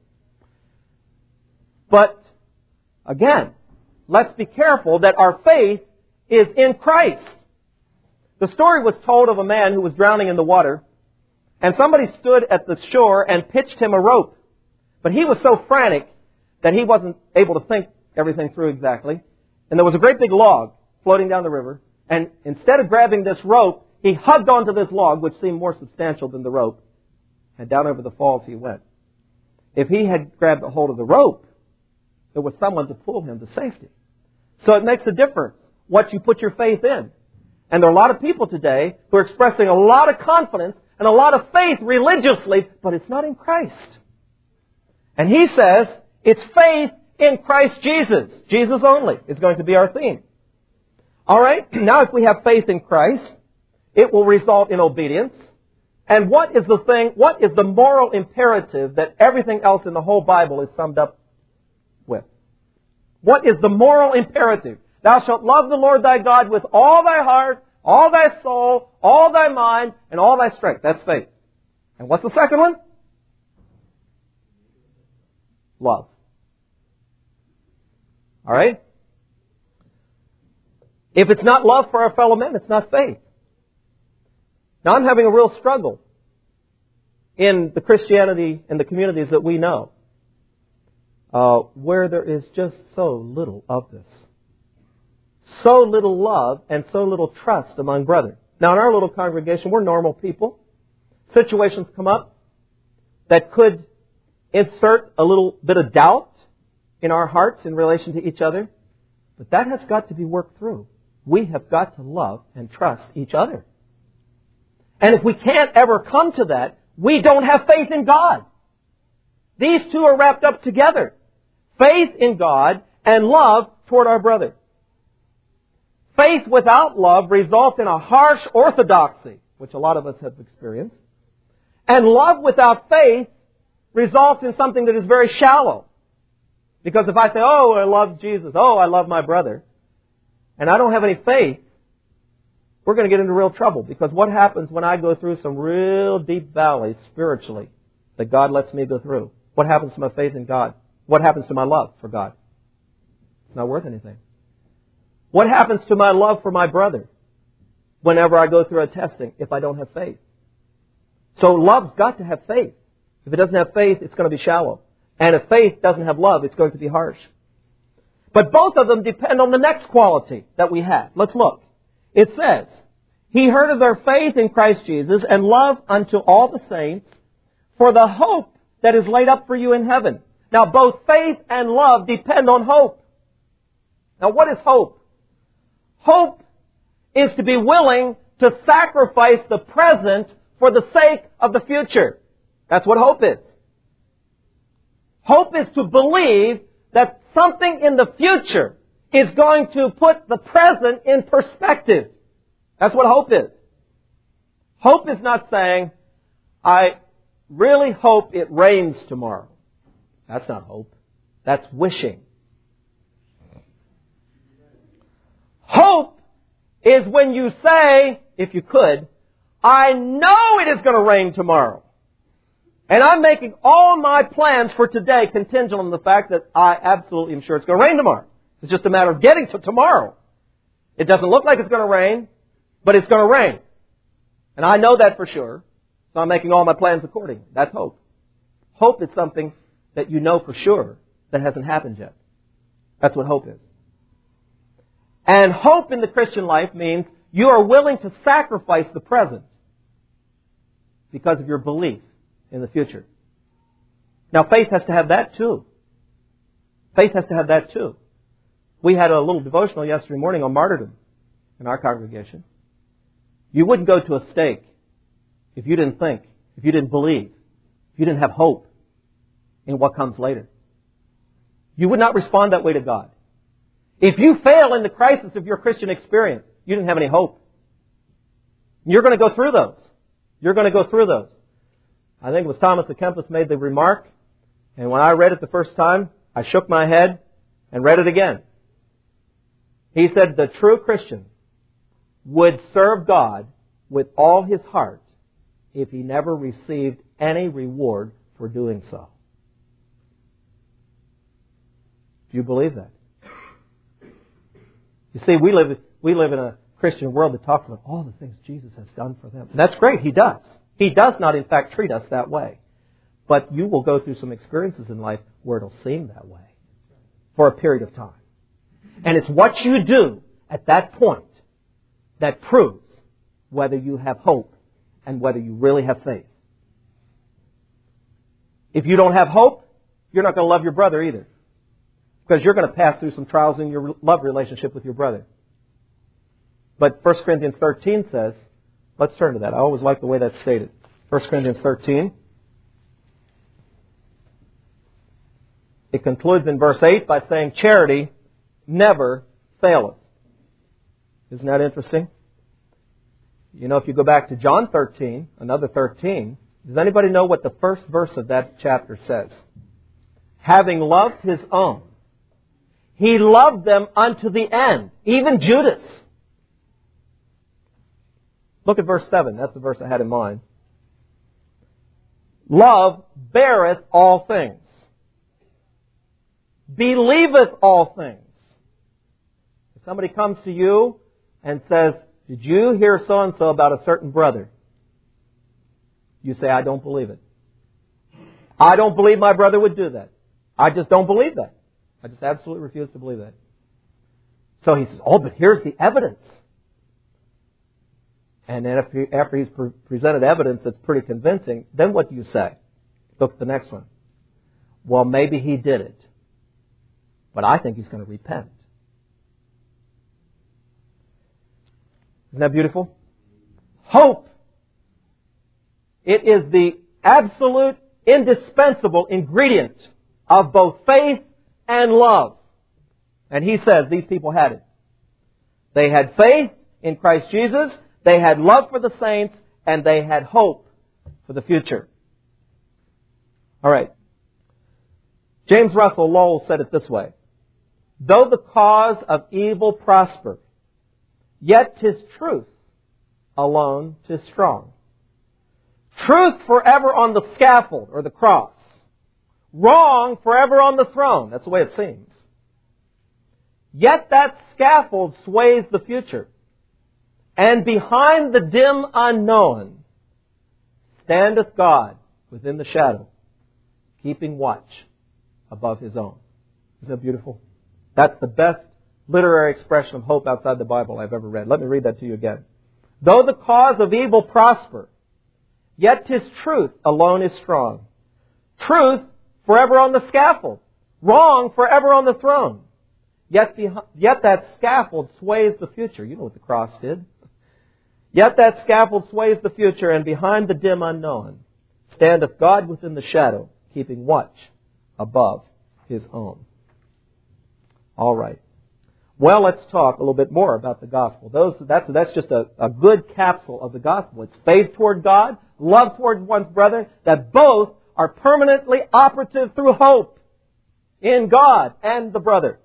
But, again, let's be careful that our faith is in Christ. The story was told of a man who was drowning in the water, and somebody stood at the shore and pitched him a rope. But he was so frantic that he wasn't able to think everything through exactly. And there was a great big log floating down the river, and instead of grabbing this rope, he hugged onto this log, which seemed more substantial than the rope, and down over the falls he went. If he had grabbed a hold of the rope, there was someone to pull him to safety. So it makes a difference what you put your faith in. And there are a lot of people today who are expressing a lot of confidence and a lot of faith religiously, but it's not in Christ. And he says it's faith in Christ Jesus. Jesus only is going to be our theme. All right, now if we have faith in Christ, it will result in obedience. And what is the thing, what is the moral imperative that everything else in the whole Bible is summed up with? What is the moral imperative? Thou shalt love the Lord thy God with all thy heart, all thy soul, all thy mind, and all thy strength. That's faith. And what's the second one? Love. All right? If it's not love for our fellow men, it's not faith. Now, I'm having a real struggle in the Christianity and the communities that we know, uh, where there is just so little of this. So little love and so little trust among brethren. Now, in our little congregation, we're normal people. Situations come up that could insert a little bit of doubt in our hearts in relation to each other. But that has got to be worked through. We have got to love and trust each other. And if we can't ever come to that, we don't have faith in God. These two are wrapped up together. Faith in God and love toward our brother. Faith without love results in a harsh orthodoxy, which a lot of us have experienced. And love without faith results in something that is very shallow. Because if I say, oh, I love Jesus, oh, I love my brother, and I don't have any faith, we're going to get into real trouble. Because what happens when I go through some real deep valleys spiritually that God lets me go through? What happens to my faith in God? What happens to my love for God? It's not worth anything. What happens to my love for my brother whenever I go through a testing if I don't have faith? So love's got to have faith. If it doesn't have faith, it's going to be shallow. And if faith doesn't have love, it's going to be harsh. But both of them depend on the next quality that we have. Let's look. It says, He heard of their faith in Christ Jesus and love unto all the saints for the hope that is laid up for you in heaven. Now both faith and love depend on hope. Now what is hope? Hope is to be willing to sacrifice the present for the sake of the future. That's what hope is. Hope is to believe that something in the future is going to put the present in perspective. That's what hope is. Hope is not saying, I really hope it rains tomorrow. That's not hope. That's wishing. Hope is when you say, if you could, I know it is going to rain tomorrow. And I'm making all my plans for today contingent on the fact that I absolutely am sure it's going to rain tomorrow. It's just a matter of getting to tomorrow. It doesn't look like it's going to rain, but it's going to rain. And I know that for sure, so I'm making all my plans accordingly. That's hope. Hope is something that you know for sure that hasn't happened yet. That's what hope is. And hope in the Christian life means you are willing to sacrifice the present because of your belief in the future. Now, faith has to have that too. Faith has to have that too. We had a little devotional yesterday morning on martyrdom in our congregation. You wouldn't go to a stake if you didn't think, if you didn't believe, if you didn't have hope in what comes later. You would not respond that way to God. If you fail in the crisis of your Christian experience, you didn't have any hope. You're going to go through those. You're going to go through those. I think it was Thomas à Kempis made the remark, and when I read it the first time, I shook my head and read it again. He said the true Christian would serve God with all his heart if he never received any reward for doing so. Do you believe that? You see, we live, we live in a Christian world that talks about all the things Jesus has done for them. And that's great, He does. He does not, in fact, treat us that way. But you will go through some experiences in life where it'll seem that way for a period of time. And it's what you do at that point that proves whether you have hope and whether you really have faith. If you don't have hope, you're not going to love your brother either. Because you're going to pass through some trials in your love relationship with your brother. But First Corinthians thirteen says, let's turn to that. I always like the way that's stated. First Corinthians thirteen. It concludes in verse eight by saying, charity never faileth. Isn't that interesting? You know, if you go back to John thirteen, another thirteen, does anybody know what the first verse of that chapter says? Having loved His own, He loved them unto the end, even Judas. Look at verse seven. That's the verse I had in mind. Love beareth all things, believeth all things. If somebody comes to you and says, did you hear so-and-so about a certain brother? You say, I don't believe it. I don't believe my brother would do that. I just don't believe that. I just absolutely refuse to believe that. So he says, oh, but here's the evidence. And then after, he, after he's pre- presented evidence that's pretty convincing, then what do you say? Look at the next one. Well, maybe he did it, but I think he's going to repent. Isn't that beautiful? Hope. It is the absolute, indispensable ingredient of both faith and love. And he says these people had it. They had faith in Christ Jesus, they had love for the saints, and they had hope for the future. All right. James Russell Lowell said it this way. Though the cause of evil prosper, yet 'tis truth alone 'tis strong. Truth forever on the scaffold or the cross. Wrong forever on the throne. That's the way it seems. Yet that scaffold sways the future. And behind the dim unknown standeth God within the shadow, keeping watch above His own. Isn't that beautiful? That's the best literary expression of hope outside the Bible I've ever read. Let me read that to you again. Though the cause of evil prosper, yet 'tis truth alone is strong. Truth forever on the scaffold. Wrong forever on the throne. Yet, behind, yet that scaffold sways the future. You know what the cross did. Yet that scaffold sways the future, and behind the dim unknown standeth God within the shadow, keeping watch above His own. All right. Well, let's talk a little bit more about the gospel. Those, that's, that's just a, a good capsule of the gospel. It's faith toward God, love toward one's brother, that both are permanently operative through hope in God and the brother.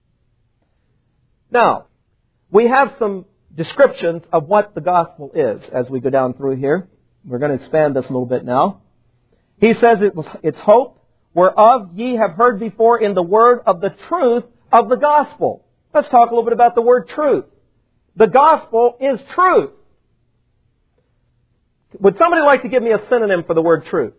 Now, we have some descriptions of what the gospel is as we go down through here. We're going to expand this a little bit now. He says it was, it's hope, whereof ye have heard before in the word of the truth of the gospel. Let's talk a little bit about the word truth. The gospel is truth. Would somebody like to give me a synonym for the word truth?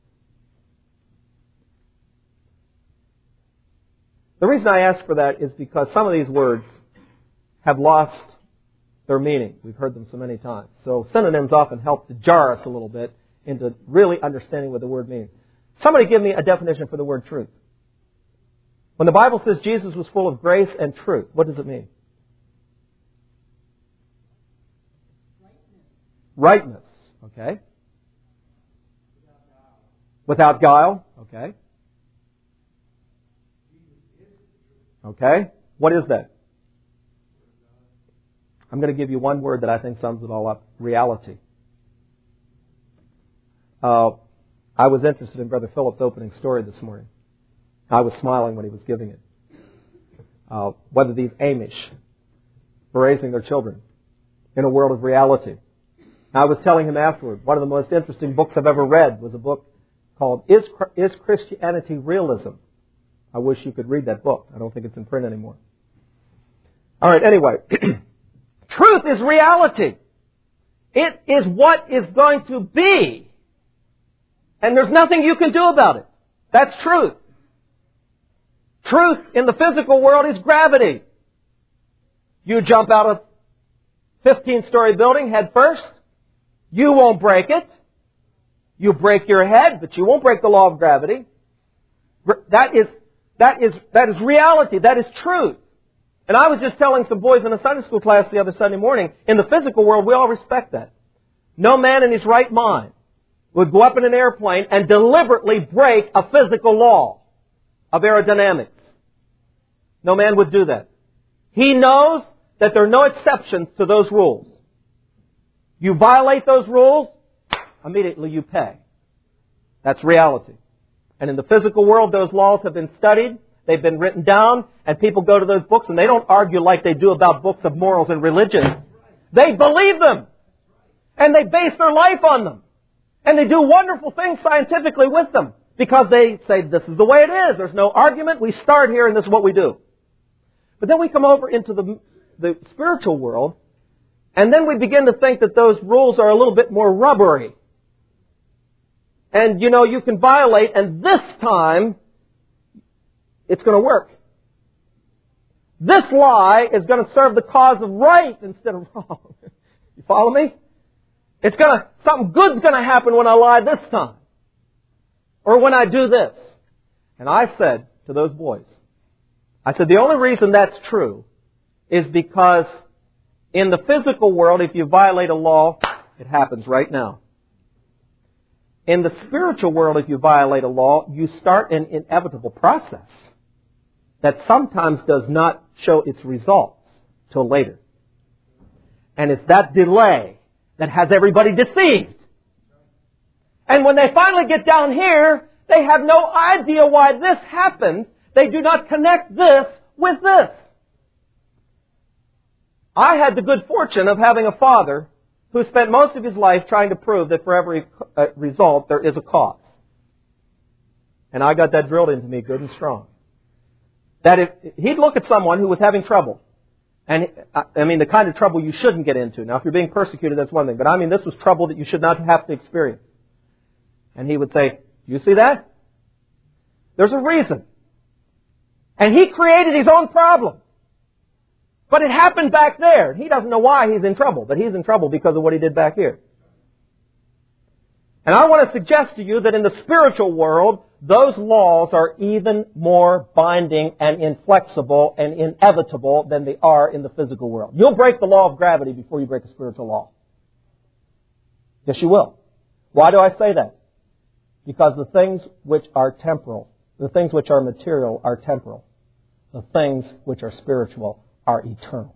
The reason I ask for that is because some of these words have lost their meaning. We've heard them so many times. So synonyms often help to jar us a little bit into really understanding what the word means. Somebody give me a definition for the word truth. When the Bible says Jesus was full of grace and truth, what does it mean? Rightness. Okay. Without guile. Okay. Okay. What is that? I'm going to give you one word that I think sums it all up. Reality. Uh, I was interested in Brother Philip's opening story this morning. I was smiling when he was giving it. Uh, whether these Amish were raising their children in a world of reality. I was telling him afterward, one of the most interesting books I've ever read was a book called Is, Is Christianity Realism? I wish you could read that book. I don't think it's in print anymore. All right, anyway. Truth is reality. It is what is going to be. And there's nothing you can do about it. That's truth. Truth in the physical world is gravity. You jump out of a fifteen-story building head first. You won't break it. You break your head, but you won't break the law of gravity. That is, that is, that is reality. That is truth. And I was just telling some boys in a Sunday school class the other Sunday morning, in the physical world, we all respect that. No man in his right mind would go up in an airplane and deliberately break a physical law of aerodynamics. No man would do that. He knows that there are no exceptions to those rules. You violate those rules, immediately you pay. That's reality. And in the physical world, those laws have been studied, they've been written down, and people go to those books and they don't argue like they do about books of morals and religion. They believe them. And they base their life on them. And they do wonderful things scientifically with them. Because they say, this is the way it is. There's no argument. We start here and this is what we do. But then we come over into the, the spiritual world. And then we begin to think that those rules are a little bit more rubbery. And, you know, you can violate, and this time, it's going to work. This lie is going to serve the cause of right instead of wrong. You follow me? It's going to, something good's going to happen when I lie this time. Or when I do this. And I said to those boys, I said, the only reason that's true is because in the physical world, if you violate a law, it happens right now. In the spiritual world, if you violate a law, you start an inevitable process that sometimes does not show its results till later. And it's that delay that has everybody deceived. And when they finally get down here, they have no idea why this happened. They do not connect this with this. I had the good fortune of having a father who spent most of his life trying to prove that for every result there is a cause. And I got that drilled into me good and strong. That if he'd look at someone who was having trouble, and I mean the kind of trouble you shouldn't get into. Now if you're being persecuted, that's one thing. But I mean this was trouble that you should not have to experience. And he would say, you see that? There's a reason. And he created his own problem. But it happened back there. He doesn't know why he's in trouble, but he's in trouble because of what he did back here. And I want to suggest to you that in the spiritual world, those laws are even more binding and inflexible and inevitable than they are in the physical world. You'll break the law of gravity before you break a spiritual law. Yes, you will. Why do I say that? Because the things which are temporal, the things which are material are temporal. The things which are spiritual are eternal.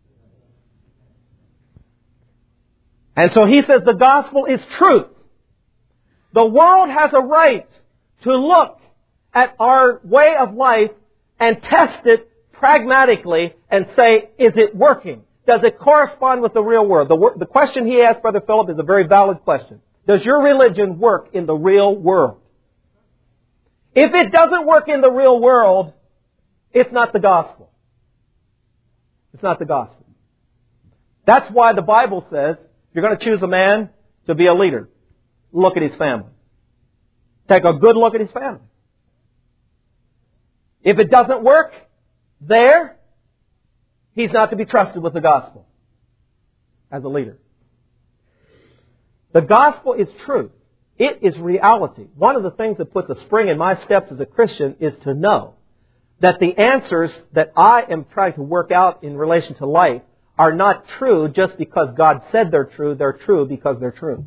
And so he says the gospel is truth. The world has a right to look at our way of life and test it pragmatically and say, is it working? Does it correspond with the real world? The, the question he asked Brother Philip is a very valid question. Does your religion work in the real world? If it doesn't work in the real world, it's not the gospel. It's not the gospel. That's why the Bible says, if you're going to choose a man to be a leader, look at his family. Take a good look at his family. If it doesn't work there, he's not to be trusted with the gospel as a leader. The gospel is truth. It is reality. One of the things that puts a spring in my steps as a Christian is to know that the answers that I am trying to work out in relation to life are not true just because God said they're true. They're true because they're true.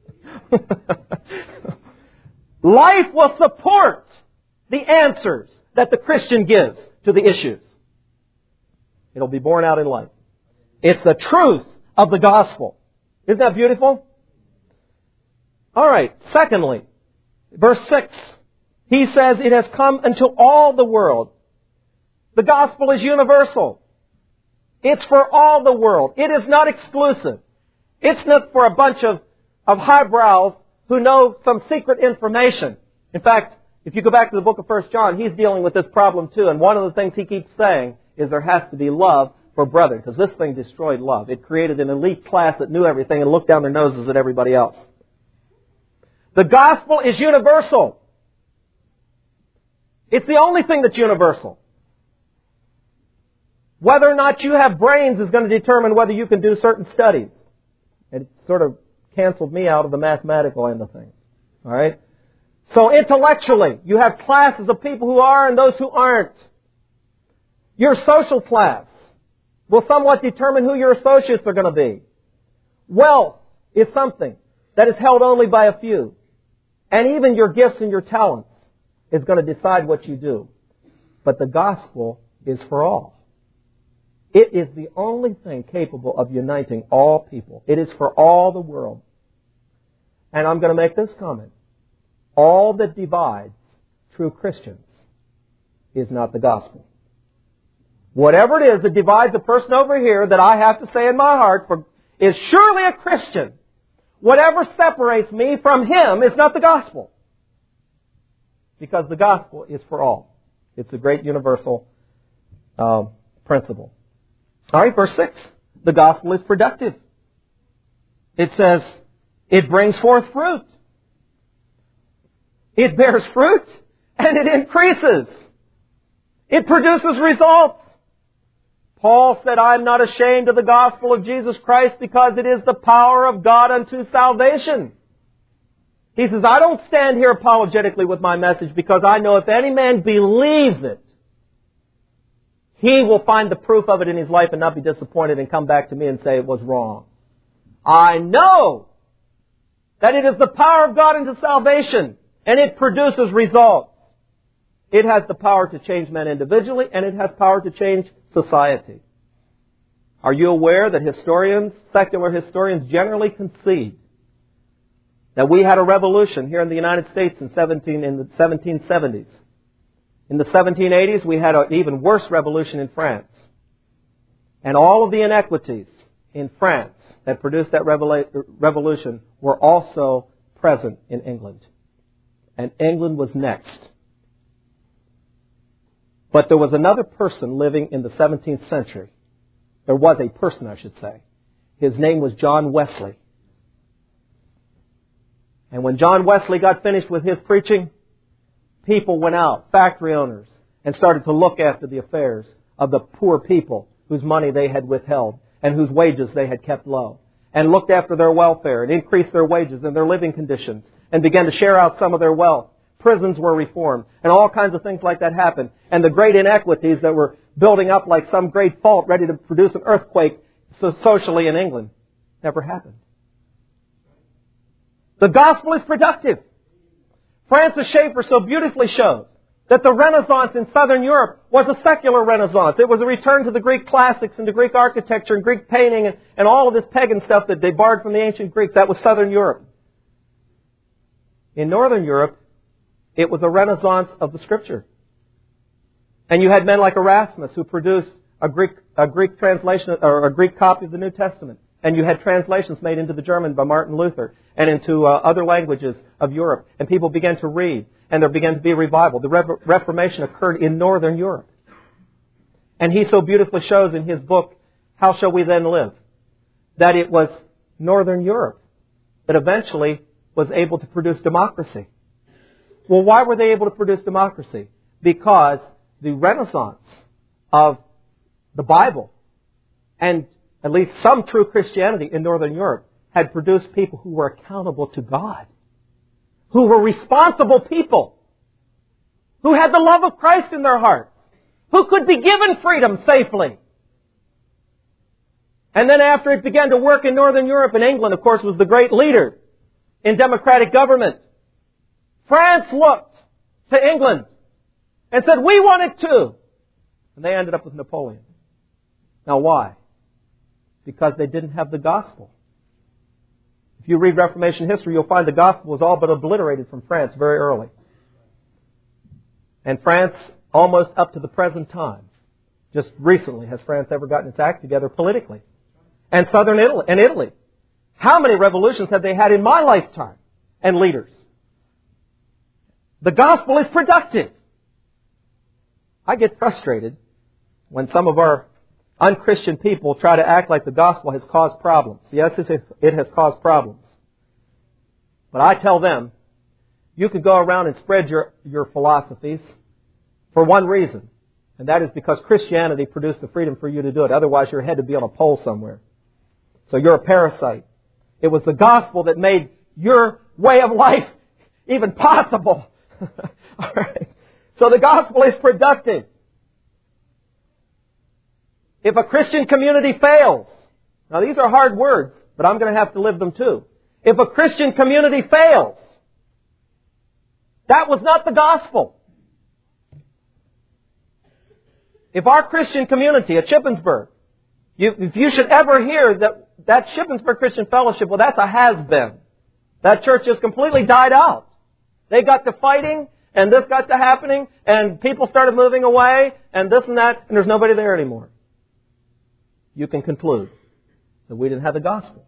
Life will support the answers that the Christian gives to the issues. It'll be borne out in life. It's the truth of the gospel. Isn't that beautiful? All right. Secondly, Verse six, he says, it has come into all the world. The gospel is universal. It's for all the world. It is not exclusive. It's not for a bunch of, of highbrows who know some secret information. In fact, if you go back to the book of First John, he's dealing with this problem too. And one of the things he keeps saying is there has to be love for brethren, because this thing destroyed love. It created an elite class that knew everything and looked down their noses at everybody else. The gospel is universal. It's the only thing that's universal. Whether or not you have brains is going to determine whether you can do certain studies. It sort of canceled me out of the mathematical end of things. All right? So intellectually, you have classes of people who are and those who aren't. Your social class will somewhat determine who your associates are going to be. Wealth is something that is held only by a few. And even your gifts and your talents is going to decide what you do. But the gospel is for all. It is the only thing capable of uniting all people. It is for all the world. And I'm going to make this comment. All that divides true Christians is not the gospel. Whatever it is that divides a person over here that I have to say in my heart for, is surely a Christian. Whatever separates me from him is not the gospel. Because the gospel is for all. It's a great universal uh, principle. All right, verse six. The gospel is productive. It says, it brings forth fruit. It bears fruit and it increases. It produces results. Paul said, I am not ashamed of the gospel of Jesus Christ because it is the power of God unto salvation. He says, I don't stand here apologetically with my message because I know if any man believes it, he will find the proof of it in his life and not be disappointed and come back to me and say it was wrong. I know that it is the power of God unto salvation and it produces results. It has the power to change men individually and it has power to change society. Are you aware that historians, secular historians generally concede that we had a revolution here in the United States in, seventeen, in the seventeen seventies. In the seventeen eighties, we had an even worse revolution in France. And all of the inequities in France that produced that revela- revolution were also present in England. And England was next. But there was another person living in the seventeenth century. There was a person, I should say. His name was John Wesley. And when John Wesley got finished with his preaching, people went out, factory owners, and started to look after the affairs of the poor people whose money they had withheld and whose wages they had kept low, and looked after their welfare and increased their wages and their living conditions and began to share out some of their wealth. Prisons were reformed and all kinds of things like that happened. And the great inequities that were building up like some great fault ready to produce an earthquake so socially in England never happened. The gospel is productive. Francis Schaeffer so beautifully shows that the Renaissance in Southern Europe was a secular Renaissance. It was a return to the Greek classics and to Greek architecture and Greek painting and, and all of this pagan stuff that they borrowed from the ancient Greeks. That was Southern Europe. In Northern Europe, it was a renaissance of the Scripture. And you had men like Erasmus who produced a Greek, a Greek translation or a Greek copy of the New Testament. And you had translations made into the German by Martin Luther and into uh, other languages of Europe. And people began to read and there began to be a revival. The Re- Reformation occurred in Northern Europe. And he so beautifully shows in his book, How Shall We Then Live? That it was Northern Europe that eventually was able to produce democracy. Well, why were they able to produce democracy? Because the Renaissance of the Bible and at least some true Christianity in Northern Europe had produced people who were accountable to God, who were responsible people, who had the love of Christ in their hearts, who could be given freedom safely. And then after it began to work in Northern Europe, and England, of course, was the great leader in democratic government, France looked to England and said, we want it too. And they ended up with Napoleon. Now why? Because they didn't have the gospel. If you read Reformation history, you'll find the gospel was all but obliterated from France very early. And France, almost up to the present time, just recently has France ever gotten its act together politically. And southern Italy, and Italy. How many revolutions have they had in my lifetime? And leaders. The gospel is productive. I get frustrated when some of our unchristian people try to act like the gospel has caused problems. Yes, it has caused problems. But I tell them, you can go around and spread your, your philosophies for one reason. And that is because Christianity produced the freedom for you to do it. Otherwise, your head would be on a pole somewhere. So you're a parasite. It was the gospel that made your way of life even possible. All right. So the gospel is productive. If a Christian community fails, now these are hard words, but I'm going to have to live them too. If a Christian community fails, that was not the gospel. If our Christian community at Shippensburg, you, if you should ever hear that that Shippensburg Christian Fellowship, well, that's a has-been. That church just completely died out. They got to fighting, and this got to happening, and people started moving away, and this and that, and there's nobody there anymore. You can conclude that we didn't have the gospel.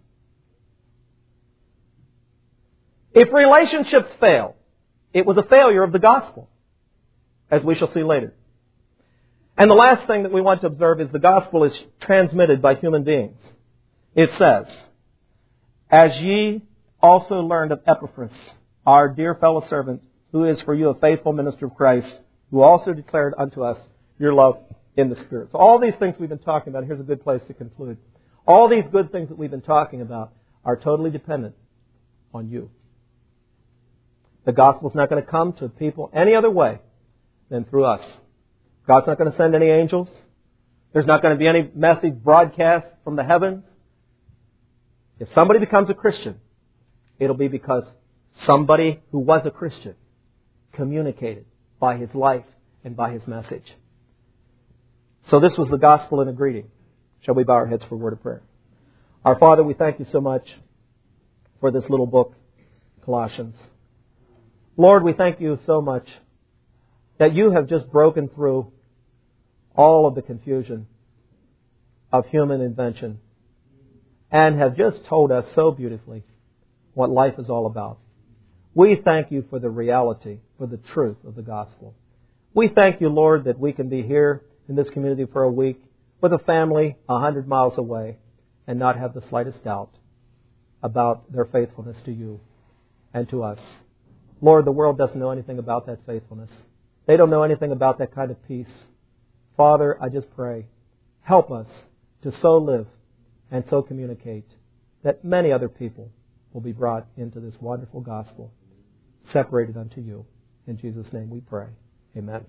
If relationships fail, it was a failure of the gospel, as we shall see later. And the last thing that we want to observe is the gospel is transmitted by human beings. It says, as ye also learned of Epaphras, our dear fellow servant, who is for you a faithful minister of Christ, who also declared unto us your love in the Spirit. So all these things we've been talking about, here's a good place to conclude. All these good things that we've been talking about are totally dependent on you. The gospel's not going to come to people any other way than through us. God's not going to send any angels. There's not going to be any message broadcast from the heavens. If somebody becomes a Christian, it'll be because somebody who was a Christian communicated by his life and by his message. So this was the gospel in a greeting. Shall we bow our heads for a word of prayer? Our Father, we thank you so much for this little book, Colossians. Lord, we thank you so much that you have just broken through all of the confusion of human invention and have just told us so beautifully what life is all about. We thank you for the reality, for the truth of the gospel. We thank you, Lord, that we can be here in this community for a week with a family a hundred miles away and not have the slightest doubt about their faithfulness to you and to us. Lord, the world doesn't know anything about that faithfulness. They don't know anything about that kind of peace. Father, I just pray, help us to so live and so communicate that many other people will be brought into this wonderful gospel, separated unto you. In Jesus' name we pray. Amen.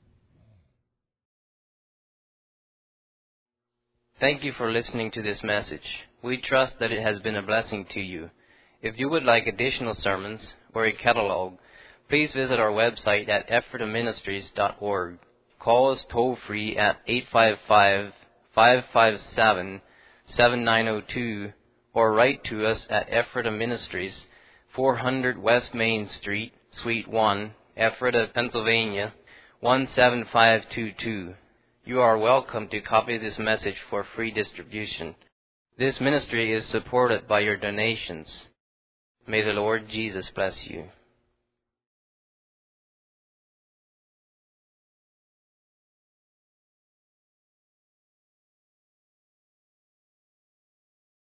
Thank you for listening to this message. We trust that it has been a blessing to you. If you would like additional sermons or a catalog, please visit our website at ephrata ministries dot org. Call us toll-free at eight five five, five five seven, seven nine zero two or write to us at Ephrata Ministries, four hundred West Main Street, Suite one, Ephrata, Pennsylvania, one seven five two two. You are welcome to copy this message for free distribution. This ministry is supported by your donations. May the Lord Jesus bless you.